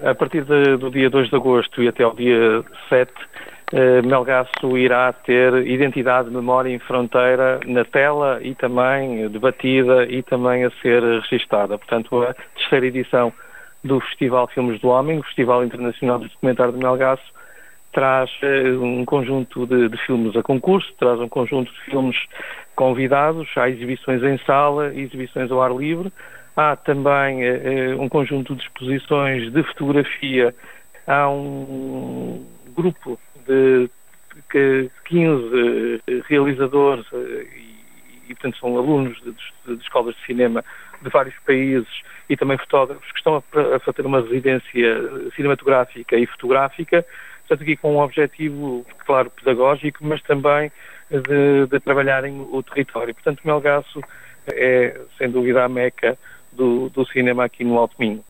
A partir do dia 2 de agosto e até ao dia 7, Melgaço irá ter identidade, memória em fronteira na tela e também debatida e também a ser registada. Portanto, a terceira edição do Festival Filmes do Homem, o Festival Internacional de Documentário de Melgaço, traz um conjunto de filmes a concurso, traz um conjunto de filmes convidados, há exibições em sala, exibições ao ar livre, há também um conjunto de exposições de fotografia, há um grupo de 15 realizadores e portanto são alunos de escolas de cinema de vários países e também fotógrafos que estão a fazer uma residência cinematográfica e fotográfica, portanto aqui com um objetivo, claro, pedagógico, mas também de trabalharem o território. Portanto, Melgaço é, sem dúvida, a meca do cinema aqui no Alto Minho.